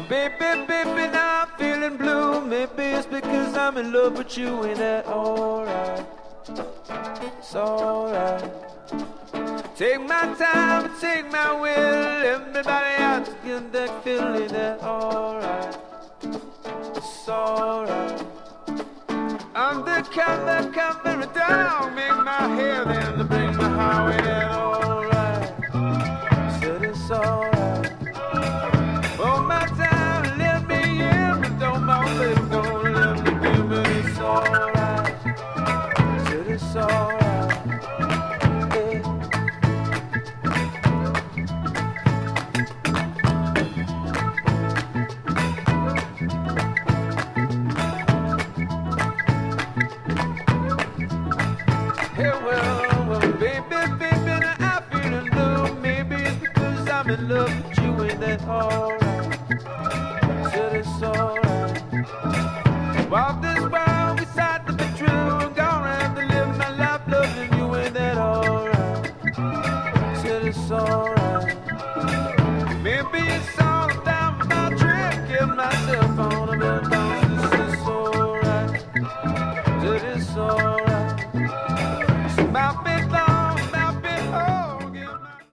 Baby, baby, now I'm feeling blue. Maybe it's because I'm in love with you. Ain't that alright? It's alright. Take my time, take my will. Everybody else get that feeling. That alright? It's alright. Undercover, cover down. Make my hair then to bring my highway. That alright? Said it's alright. Oh my time, let me in, but don't my baby, don't let me give it. It's alright. Said it's alright. I'm in love with you, ain't that alright? Said it's alright. Walk this world beside the be true. I'm gonna have to live my life loving you, ain't that alright? Said it's alright.